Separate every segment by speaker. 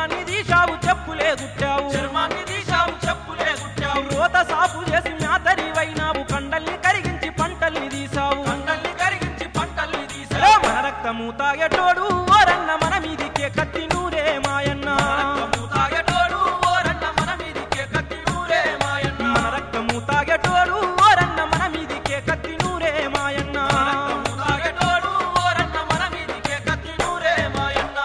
Speaker 1: చర్మాన్ని తీశావు చెప్పులే గుట్టావు
Speaker 2: చర్మాన్ని తీశావు చెప్పులే గుట్టావు
Speaker 1: రోత సాపు చేసి మ్యాతరివైనావు కండల్ని కరిగించి పంటల్ని తీసావు
Speaker 2: కండల్ని కరిగించి పంటల్ని తీసావు
Speaker 1: మన రక్తము తాగేటోడు ఓరన్న మన మీదికే కత్తి నూరే మాయన్న
Speaker 2: రక్తము తాగేటోడు ఓరన్న మన మీదికే కత్తి నూరే మాయన్న
Speaker 1: మన రక్తము తాగేటోడు ఓరన్న మన మీదికే కత్తి నూరే మాయన్న
Speaker 2: రక్తము తాగేటోడు ఓరన్న మన మీదికే కత్తి నూరే మాయన్న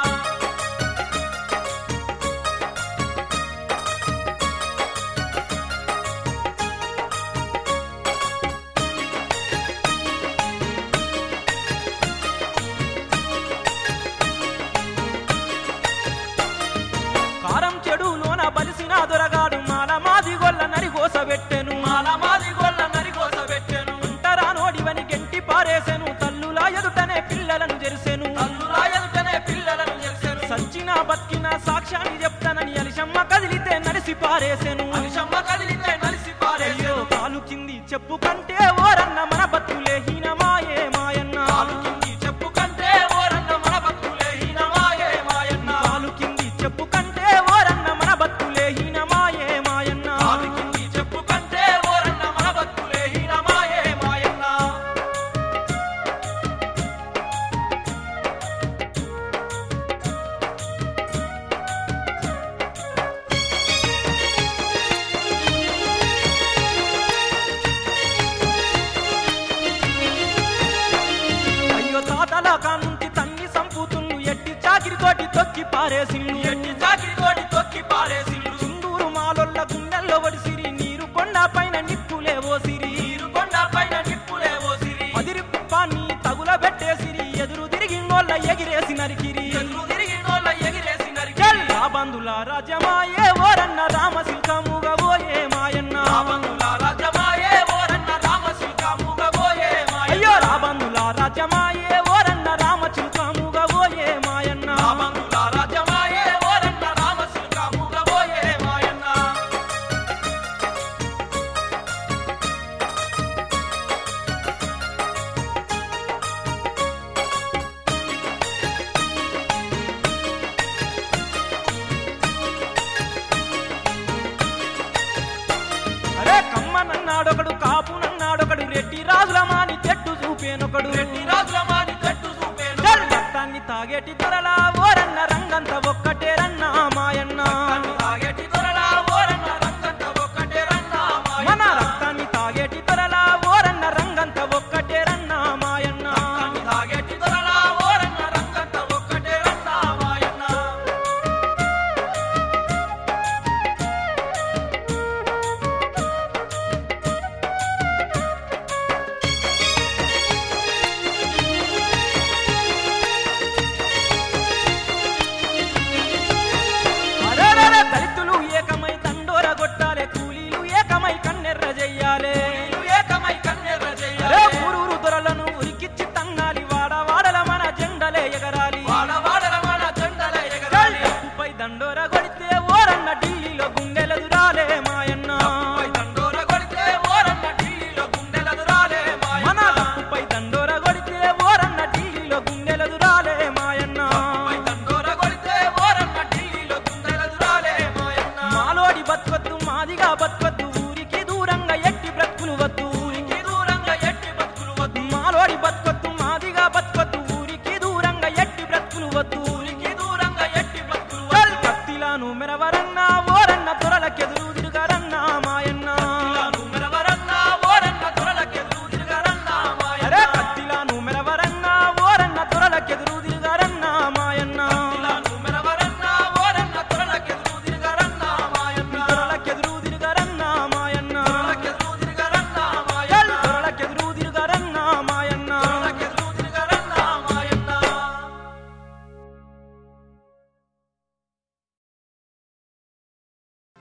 Speaker 1: కారం చెడులోన బలిసిన దొరగాడు మాల మాది గొల్ల నరిగోస పెట్టెను
Speaker 2: మాలమాది గొల్ల నరికోస పెట్టెను
Speaker 1: అంటరా నోడివని గెంటి పారేసెను తల్లులా ఎదుటనే పిల్లలను జెరిసెను
Speaker 2: తల్లులా ఎదుటనే పిల్లలను చేసెను
Speaker 1: సచ్చిన బతికిన సాక్ష్యాన్ని చెప్తానని అలిశమ్మ కదిలితే నడిసి పారేసెను
Speaker 2: మనిషమ్మ కదిలితే నలిసి
Speaker 1: అయ్యో
Speaker 2: పారేసెను
Speaker 1: కాలు కింది చెప్పు కంటే ఓరన్న మన బతులే హీనమాయే మాయన్న
Speaker 2: కాలు కింది చెప్పు కంటే ఓరన్న మన బతుకులే హీనమాయే మాయన్న
Speaker 1: కాలు కింది చెప్పు కంటే ఓరన్న మన బతులే హీనమాయే మాయన్న
Speaker 2: కాలు కింది చెప్పు కంటే ఓరన్న మన బతుకులే హీనమాయే మాయన్న
Speaker 1: అయ్యో తాతల కానుంచి తన్ని సంపుతున్ను ఎట్టి చాకిరితోటి తొక్కి పారేసిండు
Speaker 2: ఎట్టి చాకిరితోటి తొక్కి పారేసిండు
Speaker 1: సింధూరు మాలొల్ల గుండెల్లో వడిసిరి నీరు కొండ పైన నిప్పులే ఓసిరి
Speaker 2: నీరు కొండ పైన నిప్పులే ఓసిరి
Speaker 1: అదిరి కుప్పాన్ని తగుల పెట్టేసిరి ఎదురు తిరిగినోళ్ళ ఎగిరేసి నరికిరి
Speaker 2: ఎదురు తిరిగినోళ్ళ ఎగిరేసి నరికి
Speaker 1: చెల్లా బంధుల రాజ్యమాయే ఓరన్న రామశిల్కముగా ఓయే మాయన్న
Speaker 2: రాబందుల రాజ్యమాయే ఓరన్న రామశిల్కముగా పోయే మాయన్న
Speaker 1: అయ్యో రాబంధుల రాజ్యమాయే ఓరన్న రామశిల్కముగా ఓయే మాయన్న
Speaker 2: రాబందుల రాజ్యమాయే ఓరన్న రామశిల్కముగా పోయే మాయన్న
Speaker 1: అరే కమ్మనన్నాడొకడు కాపునన్నాడొకడు రెడ్డి రాజుల మాని చెట్టు చూపేనొకడు
Speaker 2: రెడ్డి రాజుల మాని చెట్టు చూపేను
Speaker 1: రక్తాన్ని తాగేటి ధరలా ఓరన్న రంగంత ఒక్కటే